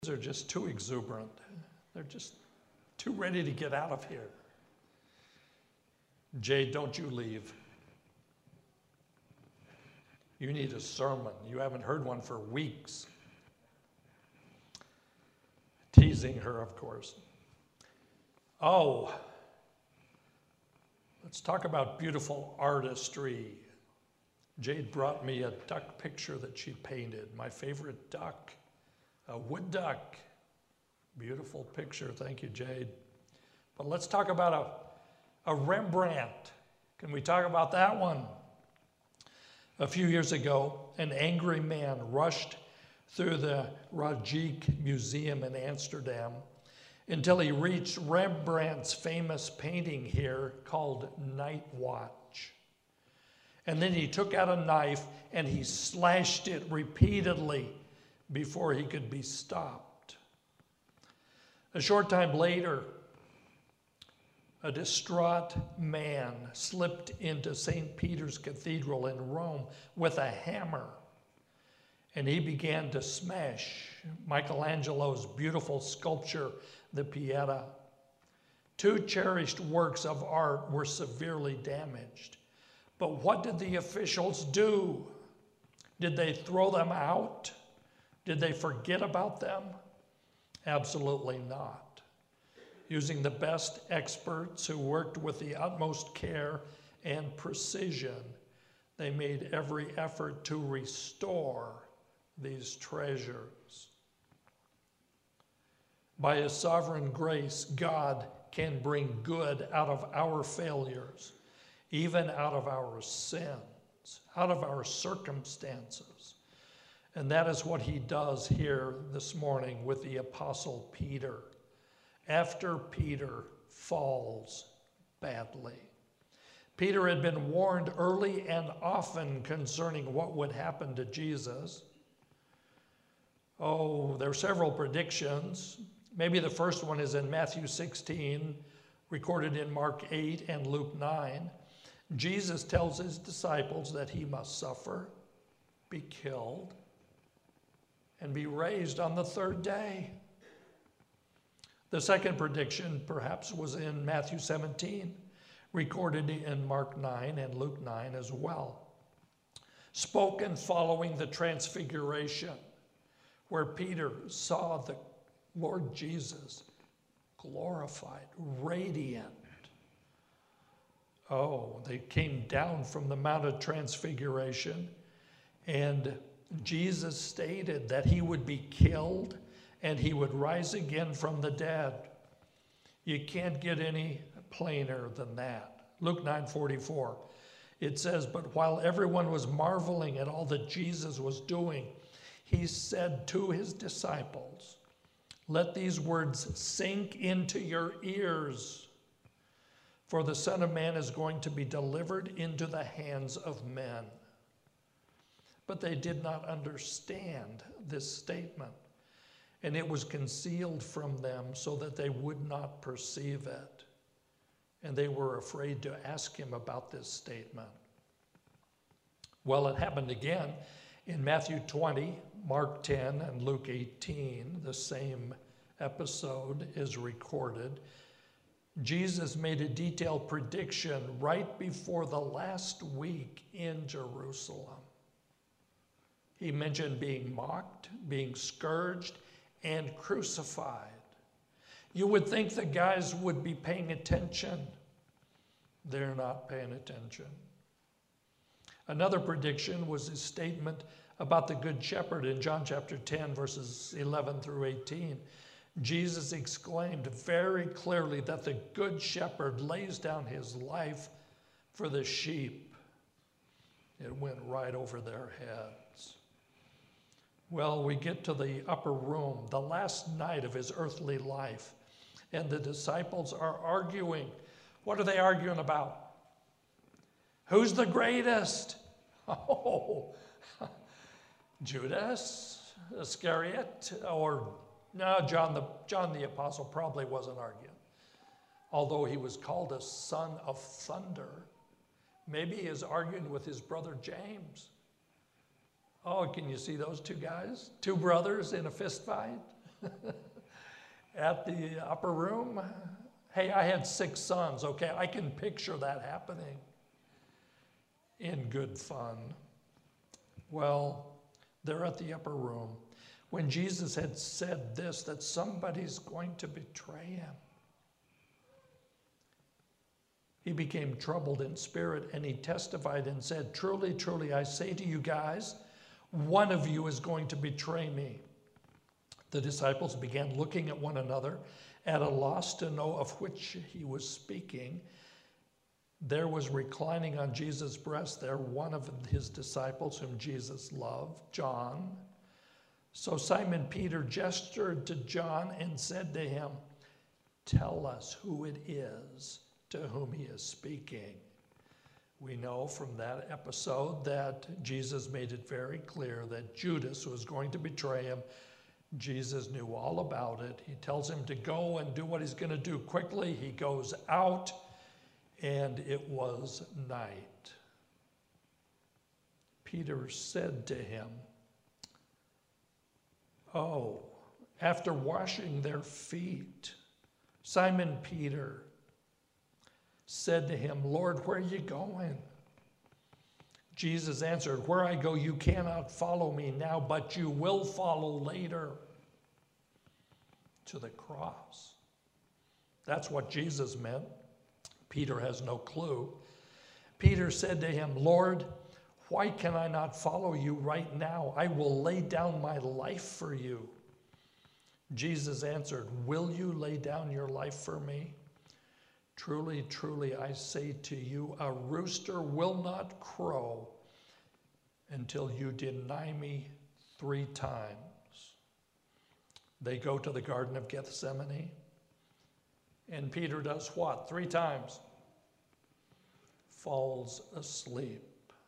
Are just too exuberant. They're just too ready to get out of here. Jade, don't you leave. You need a sermon. You haven't heard one for weeks. Teasing her, of course. Oh, let's talk about beautiful artistry. Jade brought me a duck picture that she painted, my favorite duck. A wood duck. Beautiful picture. Thank you, Jade. But let's talk about a Rembrandt. Can we talk about that one? A few years ago, an angry man rushed through the Rajijk Museum in Amsterdam until he reached Rembrandt's famous painting here called Night Watch. And then he took out a knife and he slashed it repeatedly before he could be stopped. A short time later, a distraught man slipped into St. Peter's Cathedral in Rome with a hammer, and he began to smash Michelangelo's beautiful sculpture, the Pieta. Two cherished works of art were severely damaged. But what did the officials do? Did they throw them out? Did they forget about them? Absolutely not. Using the best experts who worked with the utmost care and precision, they made every effort to restore these treasures. By His sovereign grace, God can bring good out of our failures, even out of our sins, out of our circumstances. And that is what He does here this morning with the Apostle Peter. After Peter falls badly. Peter had been warned early and often concerning what would happen to Jesus. Oh, there are several predictions. Maybe the first one is in Matthew 16, recorded in Mark 8 and Luke 9. Jesus tells His disciples that He must suffer, be killed, and be raised on the third day. The second prediction perhaps was in Matthew 17, recorded in Mark 9 and Luke 9 as well. Spoken following the transfiguration, where Peter saw the Lord Jesus glorified, radiant. Oh, they came down from the Mount of Transfiguration, and Jesus stated that He would be killed and He would rise again from the dead. You can't get any plainer than that. Luke 9:44. It says, but while everyone was marveling at all that Jesus was doing, He said to His disciples, let these words sink into your ears, for the Son of Man is going to be delivered into the hands of men. But they did not understand this statement, and it was concealed from them so that they would not perceive it. And they were afraid to ask Him about this statement. Well, it happened again in Matthew 20, Mark 10, and Luke 18. The same episode is recorded. Jesus made a detailed prediction right before the last week in Jerusalem. He mentioned being mocked, being scourged, and crucified. You would think the guys would be paying attention. They're not paying attention. Another prediction was his statement about the Good Shepherd in John chapter 10, verses 11 through 18. Jesus exclaimed very clearly that the Good Shepherd lays down His life for the sheep. It went right over their heads. Well, we get to the upper room, the last night of His earthly life, and the disciples are arguing. What are they arguing about? Who's the greatest? Oh, Judas Iscariot, or no, John the Apostle probably wasn't arguing. Although he was called a son of thunder, maybe he is arguing with his brother James. Oh, can you see those two guys? Two brothers in a fist fight? at the upper room. Hey, I had 6 sons, okay? I can picture that happening in good fun. Well, they're at the upper room. When Jesus had said this, that somebody's going to betray him, he became troubled in spirit, and he testified and said, "Truly, truly, I say to you guys, one of you is going to betray me." The disciples began looking at one another, at a loss to know of which he was speaking. There was reclining on Jesus' breast there one of his disciples whom Jesus loved, John. So Simon Peter gestured to John and said to him, "Tell us who it is to whom he is speaking." We know from that episode that Jesus made it very clear that Judas was going to betray him. Jesus knew all about it. He tells him to go and do what he's going to do quickly. He goes out, and it was night. Peter said to him, after washing their feet, Simon Peter said to him, "Lord, where are you going?" Jesus answered, "Where I go, you cannot follow me now, but you will follow later." To the cross. That's what Jesus meant. Peter has no clue. Peter said to him, "Lord, why can I not follow you right now? I will lay down my life for you." Jesus answered, "Will you lay down your life for me? Truly, truly, I say to you, a rooster will not crow until you deny me 3 times. They go to the Garden of Gethsemane, and Peter does what? 3 times. Falls asleep.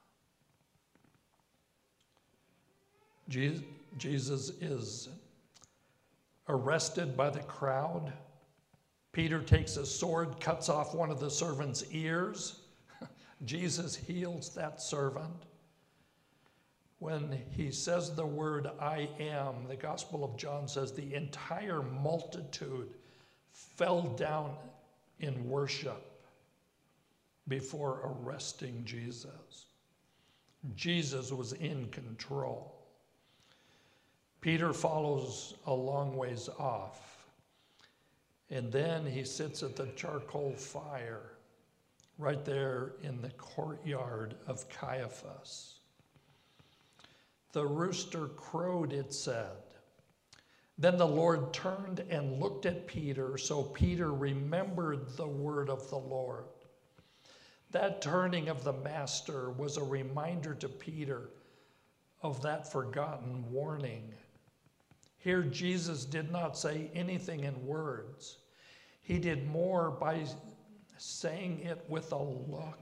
Jesus is arrested by the crowd. Peter takes a sword, cuts off one of the servant's ears. Jesus heals that servant. When he says the word "I am," the Gospel of John says the entire multitude fell down in worship before arresting Jesus. Jesus was in control. Peter follows a long ways off, and then he sits at the charcoal fire right there in the courtyard of Caiaphas. The rooster crowed, it said. Then the Lord turned and looked at Peter, so Peter remembered the word of the Lord. That turning of the master was a reminder to Peter of that forgotten warning. Here, Jesus did not say anything in words. He did more by saying it with a look.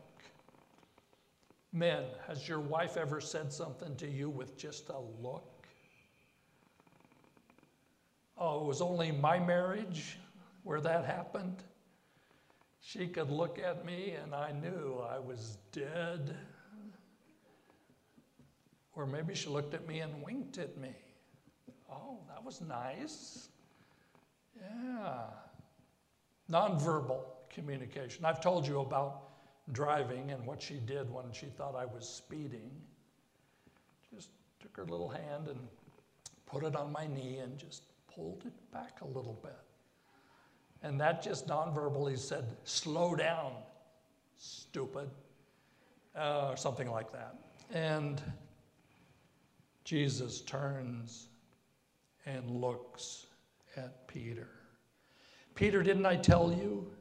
Men, has your wife ever said something to you with just a look? Oh, it was only my marriage where that happened. She could look at me and I knew I was dead. Or maybe she looked at me and winked at me. Oh, that was nice. Yeah. Nonverbal communication. I've told you about driving and what she did when she thought I was speeding. Just took her little hand and put it on my knee and just pulled it back a little bit. And that just non-verbally said, "Slow down, stupid," or something like that. And Jesus turns and looks at Peter. "Peter, didn't I tell you?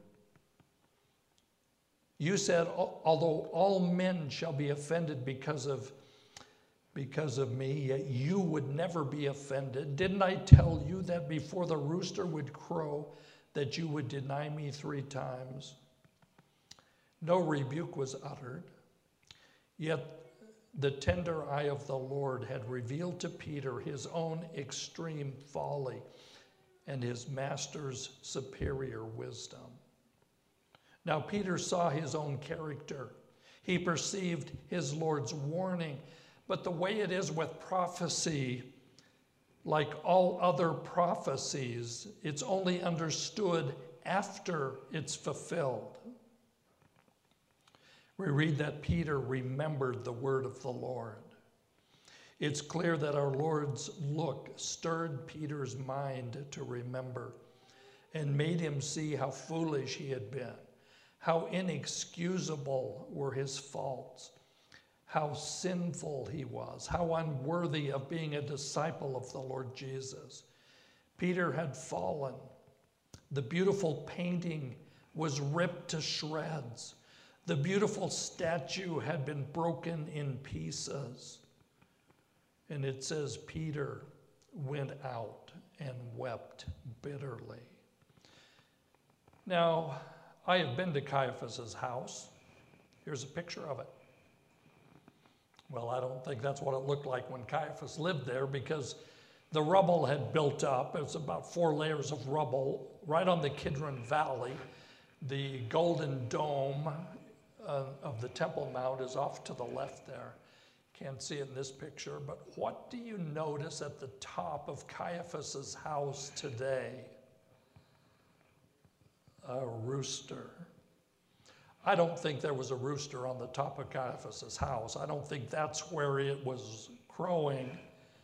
You said, although all men shall be offended because of me, yet you would never be offended. Didn't I tell you that before the rooster would crow, that you would deny me 3 times? No rebuke was uttered, yet the tender eye of the Lord had revealed to Peter his own extreme folly and his master's superior wisdom. Now Peter saw his own character. He perceived his Lord's warning. But the way it is with prophecy, Like all other prophecies, it's only understood after it's fulfilled. We read that Peter remembered the word of the Lord. It's clear that our Lord's look stirred Peter's mind to remember and made him see how foolish he had been, how inexcusable were his faults, how sinful he was, how unworthy of being a disciple of the Lord Jesus. Peter had fallen. The beautiful painting was ripped to shreds. The beautiful statue had been broken in pieces. And it says Peter went out and wept bitterly. Now, I have been to Caiaphas's house. Here's a picture of it. Well, I don't think that's what it looked like when Caiaphas lived there, because the rubble had built up. It was about 4 layers of rubble right on the Kidron Valley. The golden dome of the Temple Mount is off to the left there. Can't see it in this picture, but what do you notice at the top of Caiaphas's house today? A rooster. I don't think there was a rooster on the top of Caiaphas's house. I don't think that's where it was crowing,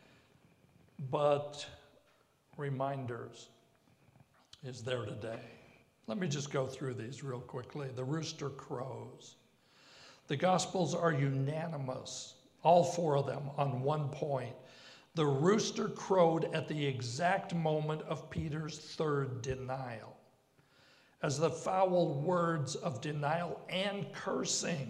but reminders is there today. Let me just go through these real quickly. The rooster crows. The Gospels are unanimous, all 4 of them, on one point. The rooster crowed at the exact moment of Peter's 3rd denial, as the foul words of denial and cursing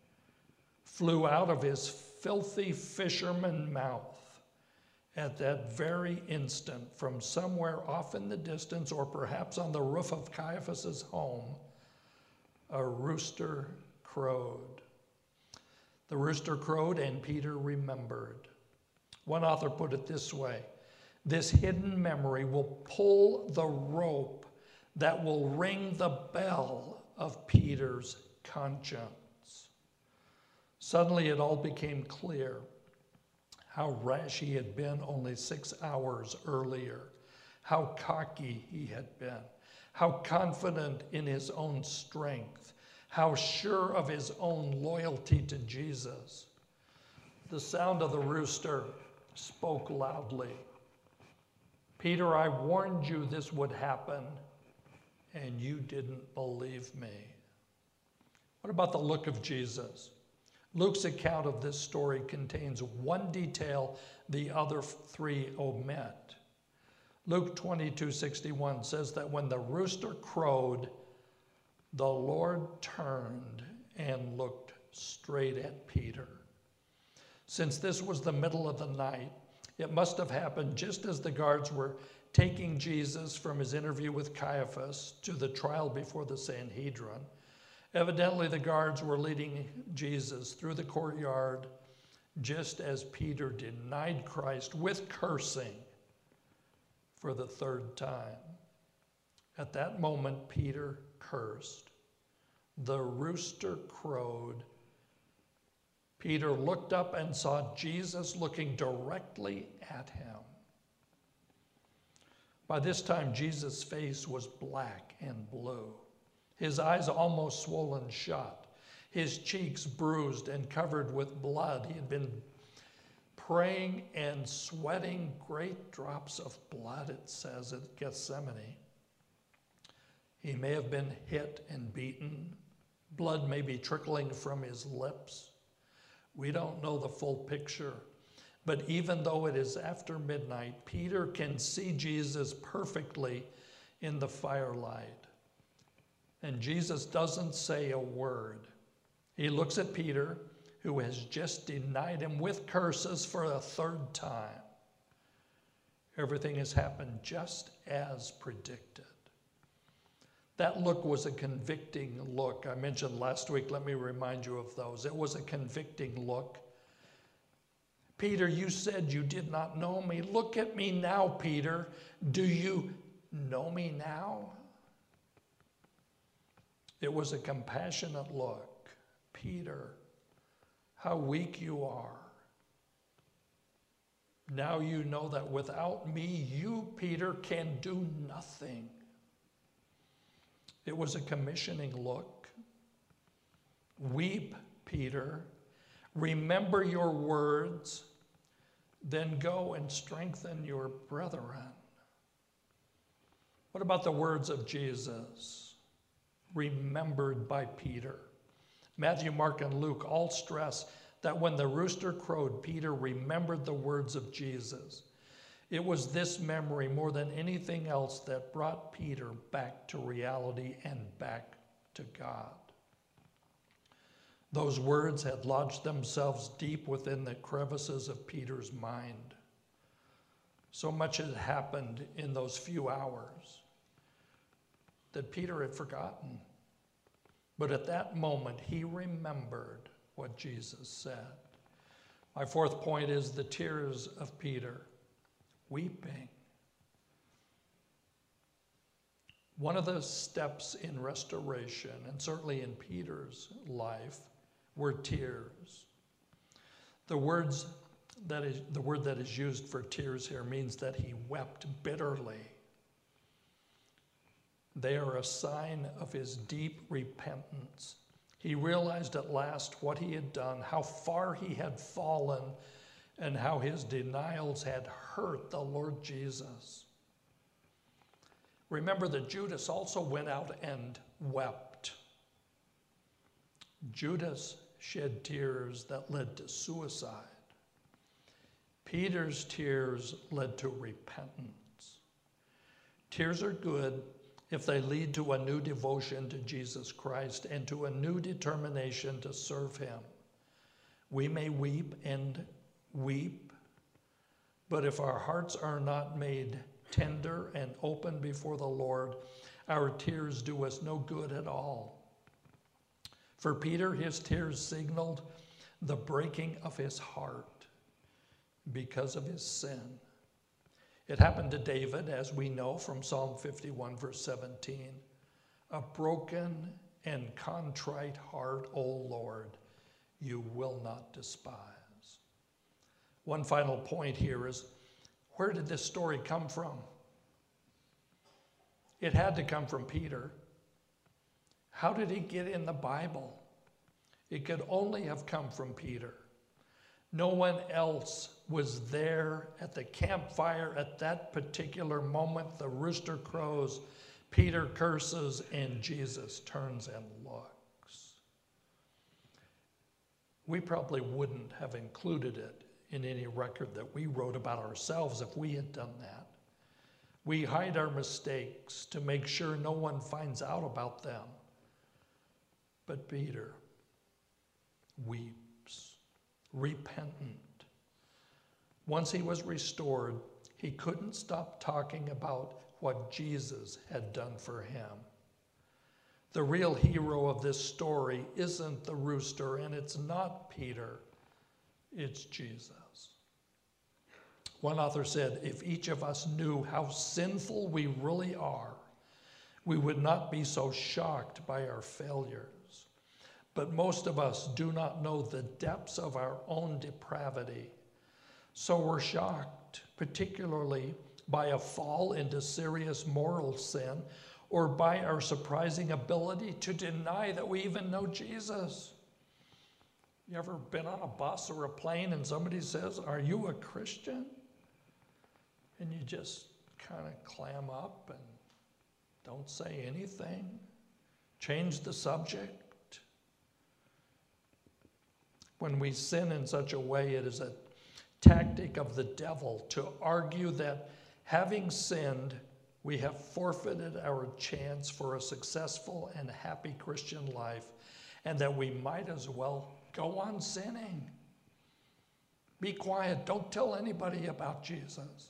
flew out of his filthy fisherman mouth. At that very instant, from somewhere off in the distance, or perhaps on the roof of Caiaphas's home, a rooster crowed. The rooster crowed and Peter remembered. One author put it this way: this hidden memory will pull the rope that will ring the bell of Peter's conscience. Suddenly it all became clear how rash he had been only 6 hours earlier, how cocky he had been, how confident in his own strength, how sure of his own loyalty to Jesus. The sound of the rooster spoke loudly. Peter, I warned you this would happen, and you didn't believe me. What about the look of Jesus? Luke's account of this story contains one detail the other 3 omit. Luke 22:61 says that when the rooster crowed, the Lord turned and looked straight at Peter. Since this was the middle of the night, it must have happened just as the guards were taking Jesus from his interview with Caiaphas to the trial before the Sanhedrin. Evidently, the guards were leading Jesus through the courtyard just as Peter denied Christ with cursing for the 3rd time. At that moment, Peter cursed. The rooster crowed. Peter looked up and saw Jesus looking directly at him. By this time, Jesus' face was black and blue. His eyes almost swollen shut, his cheeks bruised and covered with blood. He had been praying and sweating great drops of blood, it says, at Gethsemane. He may have been hit and beaten. Blood may be trickling from his lips. We don't know the full picture. But even though it is after midnight, Peter can see Jesus perfectly in the firelight. And Jesus doesn't say a word. He looks at Peter, who has just denied him with curses for a 3rd time. Everything has happened just as predicted. That look was a convicting look. I mentioned last week, let me remind you of those. It was a convicting look. Peter, you said you did not know me. Look at me now, Peter. Do you know me now? It was a compassionate look. Peter, how weak you are. Now you know that without me, you, Peter, can do nothing. It was a commissioning look. Weep, Peter. Remember your words. Then go and strengthen your brethren. What about the words of Jesus, remembered by Peter? Matthew, Mark, and Luke all stress that when the rooster crowed, Peter remembered the words of Jesus. It was this memory more than anything else that brought Peter back to reality and back to God. Those words had lodged themselves deep within the crevices of Peter's mind. So much had happened in those few hours that Peter had forgotten. But at that moment, he remembered what Jesus said. My fourth point is the tears of Peter, weeping. One of the steps in restoration, and certainly in Peter's life, were tears. The word that is used for tears here means that he wept bitterly. They are a sign of his deep repentance. He realized at last what he had done, how far he had fallen, and how his denials had hurt the Lord Jesus. Remember that Judas also went out and wept. Judas shed tears that led to suicide. Peter's tears led to repentance. Tears are good if they lead to a new devotion to Jesus Christ and to a new determination to serve him. We may weep and weep, but if our hearts are not made tender and open before the Lord, our tears do us no good at all. For Peter, his tears signaled the breaking of his heart because of his sin. It happened to David, as we know from Psalm 51, verse 17. A broken and contrite heart, O Lord, you will not despise. One final point here is, where did this story come from? It had to come from Peter. How did he get in the Bible? It could only have come from Peter. No one else was there at the campfire at that particular moment. The rooster crows, Peter curses, and Jesus turns and looks. We probably wouldn't have included it in any record that we wrote about ourselves if we had done that. We hide our mistakes to make sure no one finds out about them. But Peter weeps, repentant. Once he was restored, he couldn't stop talking about what Jesus had done for him. The real hero of this story isn't the rooster, and it's not Peter, it's Jesus. One author said, if each of us knew how sinful we really are, we would not be so shocked by our failures. But most of us do not know the depths of our own depravity. So we're shocked, particularly by a fall into serious moral sin or by our surprising ability to deny that we even know Jesus. You ever been on a bus or a plane and somebody says, "Are you a Christian?" And you just kind of clam up and don't say anything, change the subject. When we sin in such a way, it is a tactic of the devil to argue that having sinned, we have forfeited our chance for a successful and happy Christian life, and that we might as well go on sinning. Be quiet. Don't tell anybody about Jesus.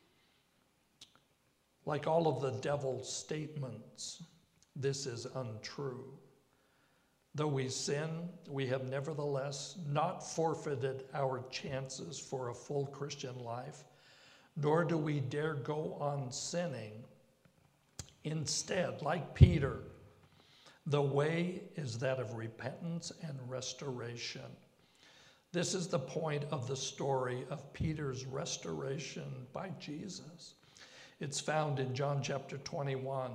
Like all of the devil's statements, this is untrue. Though we sin, we have nevertheless not forfeited our chances for a full Christian life, nor do we dare go on sinning. Instead, like Peter, the way is that of repentance and restoration. This is the point of the story of Peter's restoration by Jesus. It's found in John chapter 21.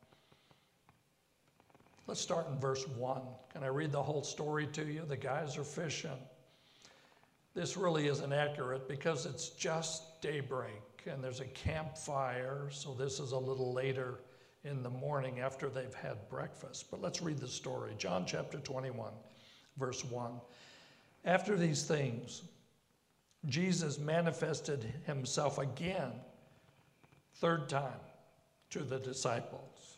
Let's start in verse 1. Can I read the whole story to you? The guys are fishing. This really isn't accurate because it's just daybreak and there's a campfire, so this is a little later in the morning after they've had breakfast. But let's read the story. John chapter 21, verse 1. After these things, Jesus manifested himself again, third time, to the disciples.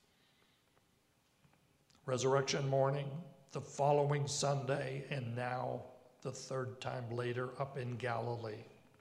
Resurrection morning, the following Sunday, and now the third time later up in Galilee.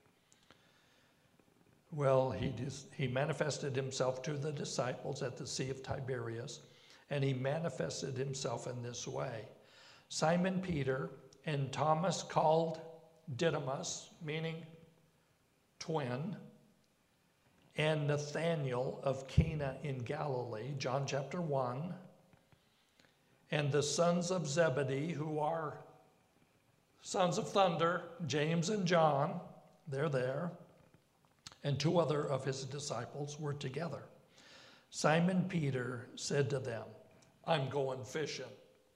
Well, he manifested himself to the disciples at the Sea of Tiberias, and he manifested himself in this way. Simon Peter and Thomas called Didymus, meaning twin, and Nathanael of Cana in Galilee, John chapter 1, and the sons of Zebedee, who are sons of thunder, James and John, they're there, and two other of his disciples were together. Simon Peter said to them, I'm going fishing.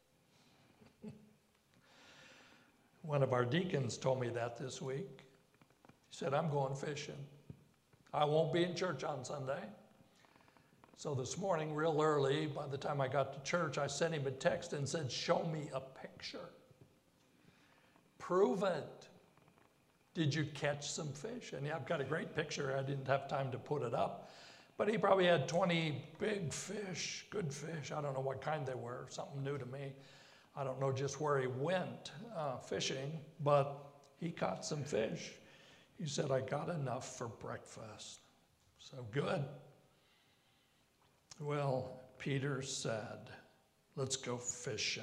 One of our deacons told me that this week. He said, I'm going fishing. I won't be in church on Sunday. So this morning, real early, by the time I got to church, I sent him a text and said, show me a picture. Prove it. Did you catch some fish? And yeah, I've got a great picture. I didn't have time to put it up. But he probably had 20 big fish, good fish. I don't know what kind they were, something new to me. I don't know just where he went fishing, but he caught some fish. He said, I got enough for breakfast. So good. Well, Peter said, let's go fishing.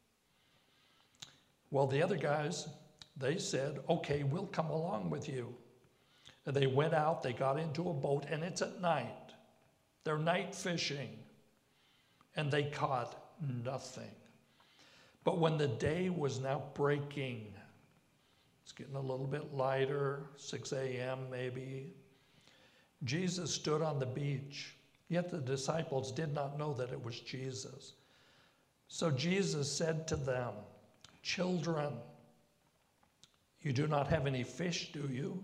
Well, the other guys, they said, okay, we'll come along with you. And they went out, they got into a boat, and it's at night. They're night fishing, and they caught nothing. But when the day was now breaking, it's getting a little bit lighter, 6 a.m. maybe, Jesus stood on the beach, yet the disciples did not know that it was Jesus. So Jesus said to them, children, you do not have any fish, do you?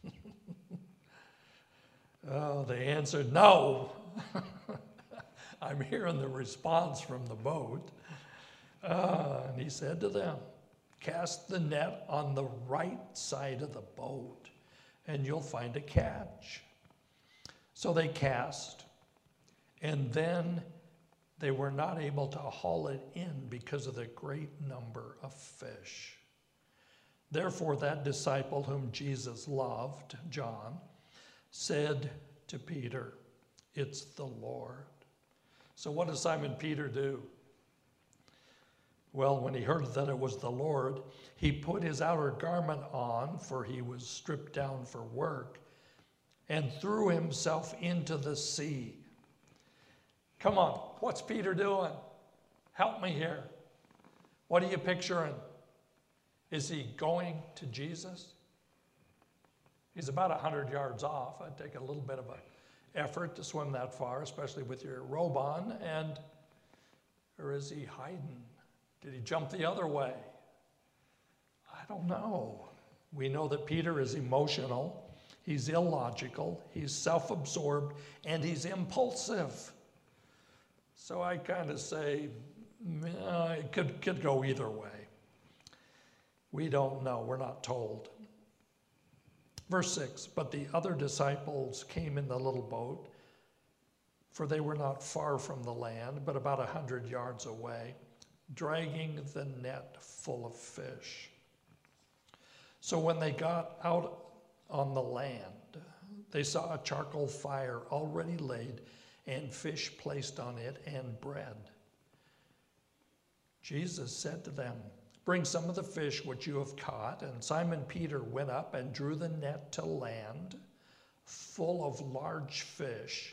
Oh, they answered, no. I'm hearing the response from the boat. And he said to them, cast the net on the right side of the boat, and you'll find a catch. So they cast, and then they were not able to haul it in because of the great number of fish. Therefore, that disciple whom Jesus loved, John, said to Peter, it's the Lord. So what does Simon Peter do? Well, when he heard that it was the Lord, he put his outer garment on, for he was stripped down for work, and threw himself into the sea. Come on, what's Peter doing? Help me here. What are you picturing? Is he going to Jesus? He's about 100 yards off. It'd take a little bit of an effort to swim that far, especially with your robe on. Or is he hiding? Did he jump the other way? I don't know. We know that Peter is emotional, he's illogical, he's self-absorbed, and he's impulsive. So I kind of say it could go either way. We don't know. We're not told. Verse 6, but the other disciples came in the little boat, for they were not far from the land, but about 100 yards away, dragging the net full of fish. So when they got out on the land, they saw a charcoal fire already laid, and fish placed on it, and bread. Jesus said to them, bring some of the fish which you have caught. And Simon Peter went up and drew the net to land, full of large fish,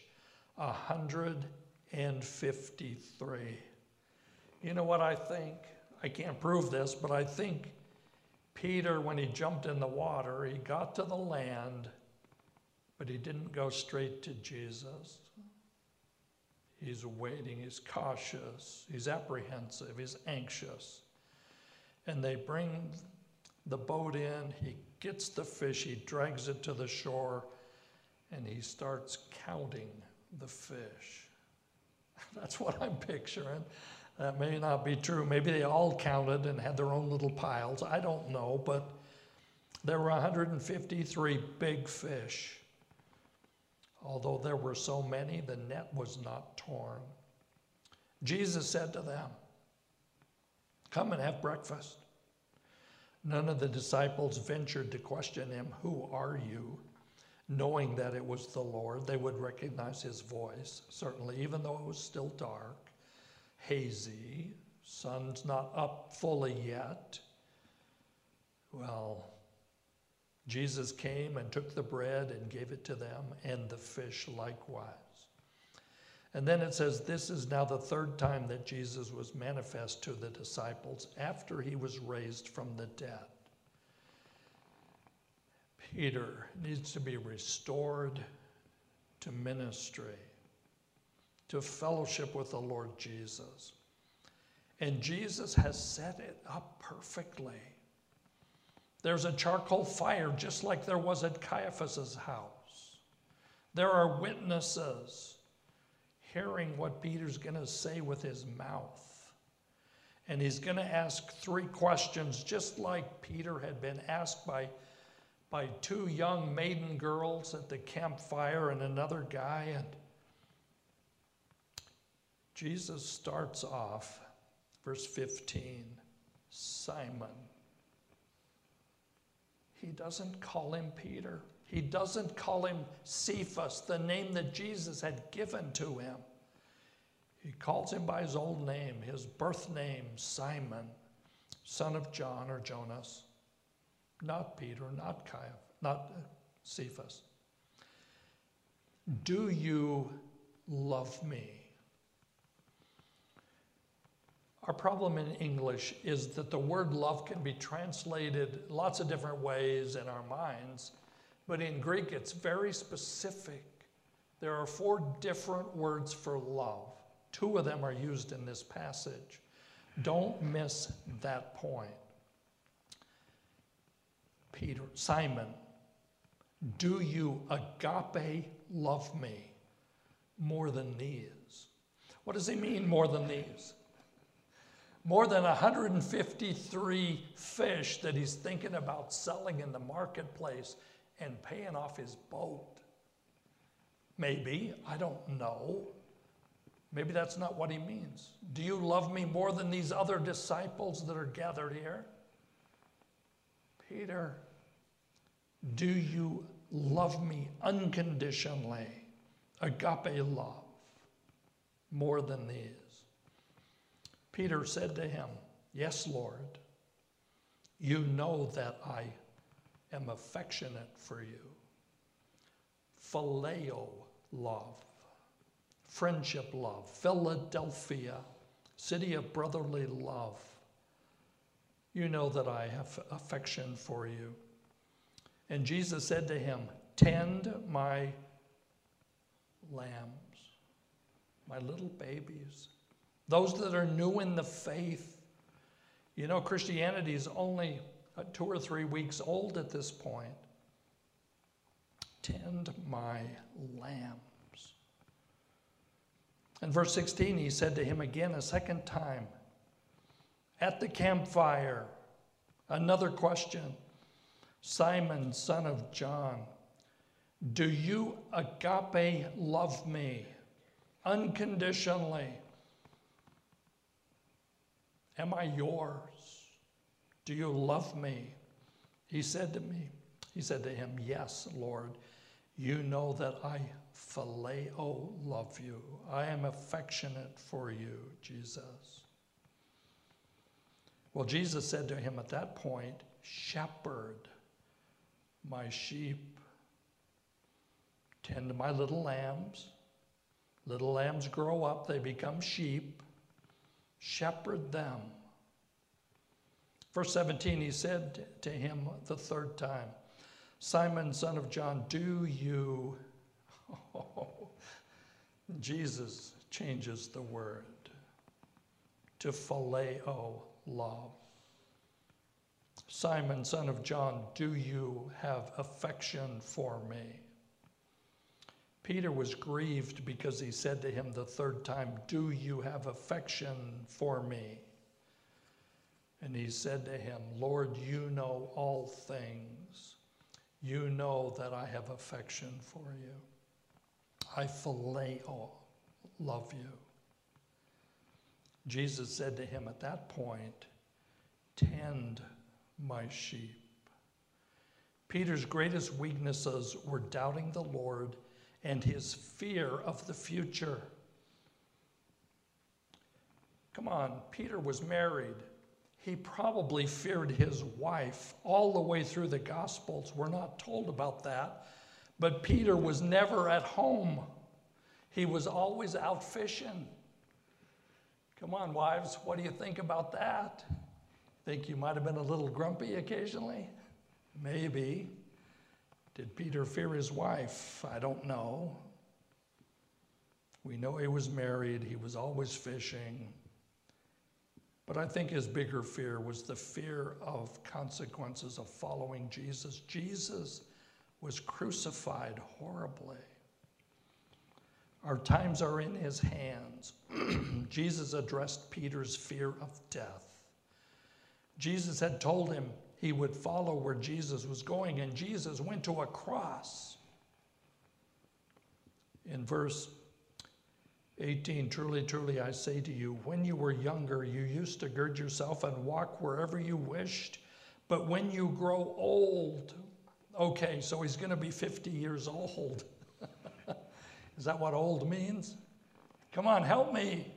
153. You know what I think? I can't prove this, but I think Peter, when he jumped in the water, he got to the land, but he didn't go straight to Jesus. He's waiting, he's cautious, he's apprehensive, he's anxious. And they bring the boat in, he gets the fish, he drags it to the shore, and he starts counting the fish. That's what I'm picturing. That may not be true. Maybe they all counted and had their own little piles. I don't know, but there were 153 big fish. Although there were so many, the net was not torn. Jesus said to them, "Come and have breakfast." None of the disciples ventured to question him, "Who are you?" Knowing that it was the Lord, they would recognize his voice, certainly, even though it was still dark, hazy, sun's not up fully yet. Well, Jesus came and took the bread and gave it to them, and the fish likewise. And then it says, this is now the third time that Jesus was manifest to the disciples after he was raised from the dead. Peter needs to be restored to ministry, to fellowship with the Lord Jesus. And Jesus has set it up perfectly. There's a charcoal fire just like there was at Caiaphas' house. There are witnesses hearing what Peter's going to say with his mouth. And he's going to ask 3 questions just like Peter had been asked by 2 young maiden girls at the campfire and another guy. And Jesus starts off, verse 15, Simon. He doesn't call him Peter. He doesn't call him Cephas, the name that Jesus had given to him. He calls him by his old name, his birth name, Simon, son of John or Jonas. Not Peter, not Caiaphas, not Cephas. Do you love me? Our problem in English is that the word love can be translated lots of different ways in our minds, but in Greek it's very specific. There are 4 different words for love. 2 of them are used in this passage. Don't miss that point. Peter, Simon, do you agape love me more than these? What does he mean, more than these? More than 153 fish that he's thinking about selling in the marketplace and paying off his boat. Maybe, I don't know. Maybe that's not what he means. Do you love me more than these other disciples that are gathered here? Peter, do you love me unconditionally, agape love, more than these? Peter said to him, yes, Lord, you know that I am affectionate for you. Phileo love, friendship love, Philadelphia, city of brotherly love. You know that I have affection for you. And Jesus said to him, tend my lambs, my little babies, those that are new in the faith. You know, Christianity is only 2 or 3 weeks old at this point. Tend my lambs. In verse 16, he said to him again a second time, at the campfire, another question. Simon, son of John, do you agape love me unconditionally? Am I yours? Do you love me? He said to him, yes, Lord, you know that I phileo love you. I am affectionate for you, Jesus. Well, Jesus said to him at that point, shepherd my sheep, tend my little lambs. Little lambs grow up, they become sheep. Shepherd them. Verse 17, he said to him the third time, Simon, son of John, do you... Oh, Jesus changes the word to phileo, love. Simon, son of John, do you have affection for me? Peter was grieved because he said to him the third time, do you have affection for me? And he said to him, Lord, you know all things. You know that I have affection for you. I phileo, love you. Jesus said to him at that point, tend my sheep. Peter's greatest weaknesses were doubting the Lord and his fear of the future. Come on, Peter was married. He probably feared his wife all the way through the Gospels. We're not told about that. But Peter was never at home. He was always out fishing. Come on, wives, what do you think about that? Think you might have been a little grumpy occasionally? Maybe. Did Peter fear his wife? I don't know. We know he was married. He was always fishing. But I think his bigger fear was the fear of consequences of following Jesus. Jesus was crucified horribly. Our times are in his hands. Jesus addressed Peter's fear of death. Jesus had told him he would follow where Jesus was going, and Jesus went to a cross. In verse 18, truly, truly, I say to you, when you were younger, you used to gird yourself and walk wherever you wished. But when you grow old, okay, so he's going to be 50 years old. Is that what old means? Come on, help me.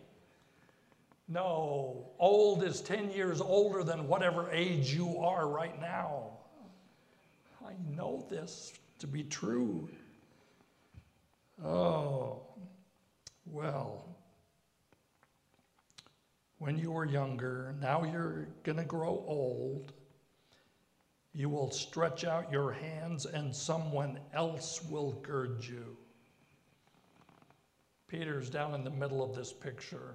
No, old is 10 years older than whatever age you are right now. I know this to be true. Oh, well, when you were younger, now you're going to grow old. You will stretch out your hands and someone else will gird you. Peter's down in the middle of this picture,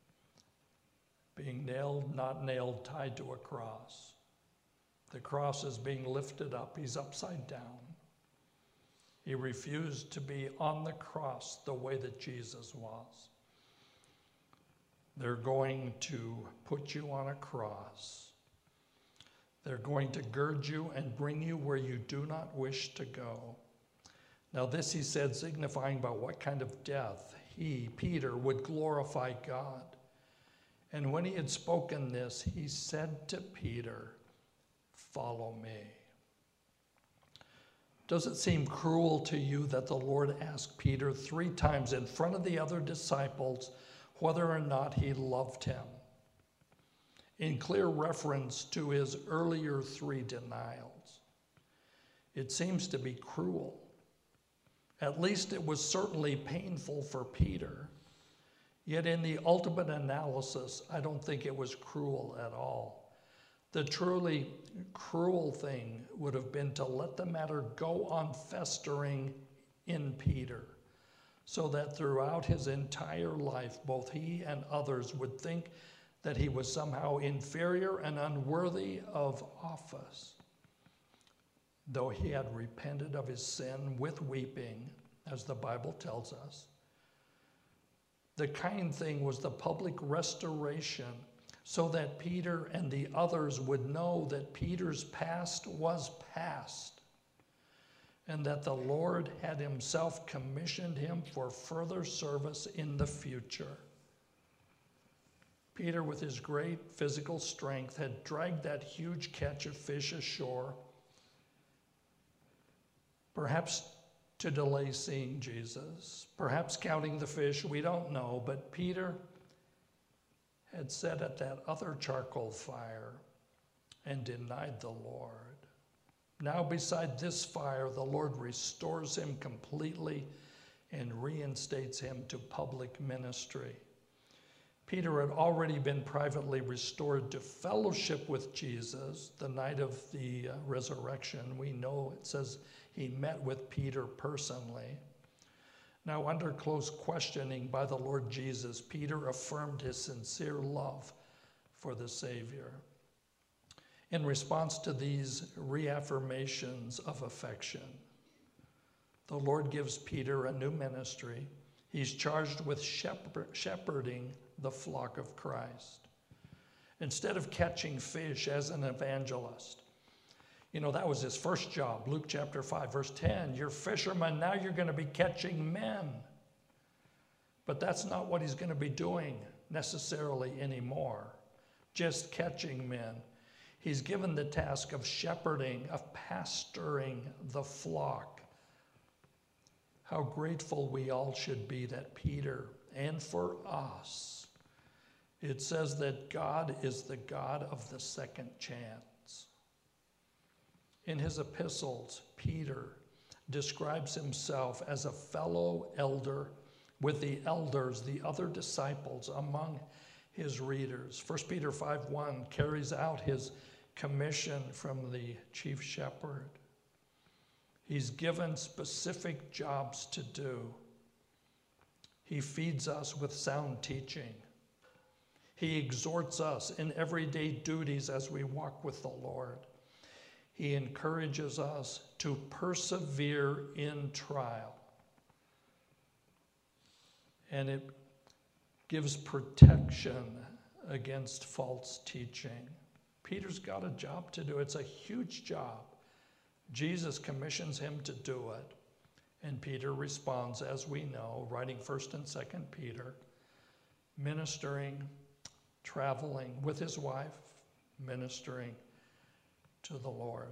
being nailed, not nailed, tied to a cross. The cross is being lifted up. He's upside down. He refused to be on the cross the way that Jesus was. They're going to put you on a cross. They're going to gird you and bring you where you do not wish to go. Now this he said, signifying by what kind of death he, Peter, would glorify God. And when he had spoken this, he said to Peter, follow me. Does it seem cruel to you that the Lord asked Peter 3 times in front of the other disciples whether or not he loved him, in clear reference to his earlier 3 denials? It seems to be cruel. At least it was certainly painful for Peter. Yet in the ultimate analysis, I don't think it was cruel at all. The truly cruel thing would have been to let the matter go on festering in Peter, so that throughout his entire life, both he and others would think that he was somehow inferior and unworthy of office. Though he had repented of his sin with weeping, as the Bible tells us, the kind thing was the public restoration, so that Peter and the others would know that Peter's past was past, and that the Lord had himself commissioned him for further service in the future. Peter, with his great physical strength, had dragged that huge catch of fish ashore, perhaps to delay seeing Jesus, perhaps counting the fish, we don't know, but Peter had sat at that other charcoal fire and denied the Lord. Now beside this fire, the Lord restores him completely and reinstates him to public ministry. Peter had already been privately restored to fellowship with Jesus the night of the resurrection. We know it says he met with Peter personally. Now, under close questioning by the Lord Jesus, Peter affirmed his sincere love for the Savior. In response to these reaffirmations of affection, the Lord gives Peter a new ministry. He's charged with shepherding the flock of Christ. Instead of catching fish as an evangelist, that was his first job. Luke chapter 5, verse 10, you're fishermen, now you're going to be catching men. But that's not what he's going to be doing necessarily anymore, just catching men. He's given the task of shepherding, of pastoring the flock. How grateful we all should be that Peter, and for us, it says that God is the God of the second chance. In his epistles, Peter describes himself as a fellow elder with the elders, the other disciples among his readers. 1 Peter 5:1 carries out his commission from the chief shepherd. He's given specific jobs to do. He feeds us with sound teaching. He exhorts us in everyday duties as we walk with the Lord. He encourages us to persevere in trial. And it gives protection against false teaching. Peter's got a job to do. It's a huge job. Jesus commissions him to do it. And Peter responds, as we know, writing 1st and 2nd Peter, ministering, traveling with his wife, ministering to the Lord.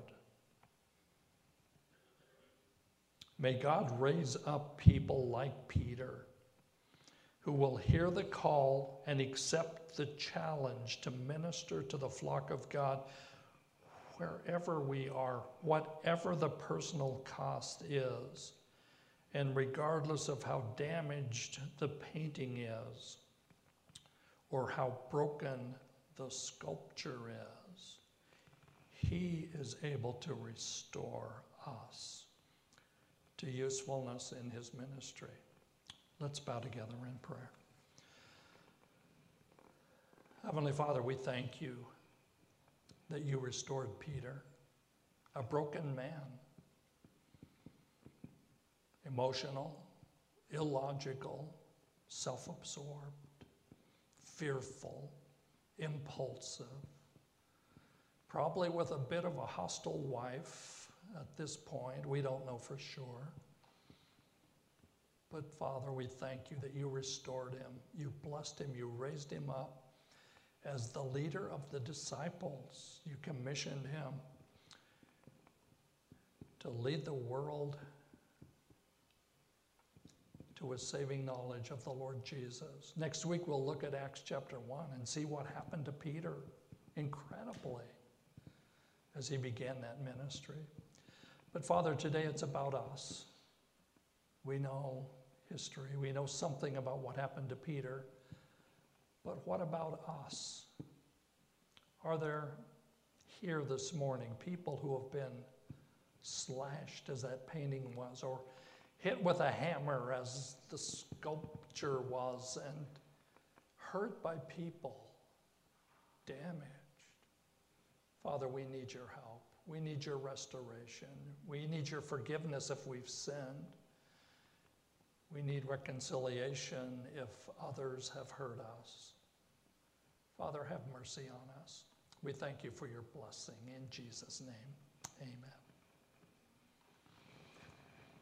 May God raise up people like Peter who will hear the call and accept the challenge to minister to the flock of God wherever we are, whatever the personal cost is, and regardless of how damaged the painting is or how broken the sculpture is, he is able to restore us to usefulness in his ministry. Let's bow together in prayer. Heavenly Father, we thank you that you restored Peter, a broken man, emotional, illogical, self-absorbed, fearful, impulsive, probably with a bit of a hostile wife at this point. We don't know for sure. But Father, we thank you that you restored him, you blessed him, you raised him up as the leader of the disciples. You commissioned him to lead the world to a saving knowledge of the Lord Jesus. Next week, we'll look at Acts chapter 1 and see what happened to Peter incredibly as he began that ministry. But Father, today it's about us. We know history. We know something about what happened to Peter. But what about us? Are there here this morning people who have been slashed, as that painting was, or hit with a hammer, as the sculpture was, and hurt by people, damaged? Father, we need your help. We need your restoration. We need your forgiveness if we've sinned. We need reconciliation if others have hurt us. Father, have mercy on us. We thank you for your blessing in Jesus' name.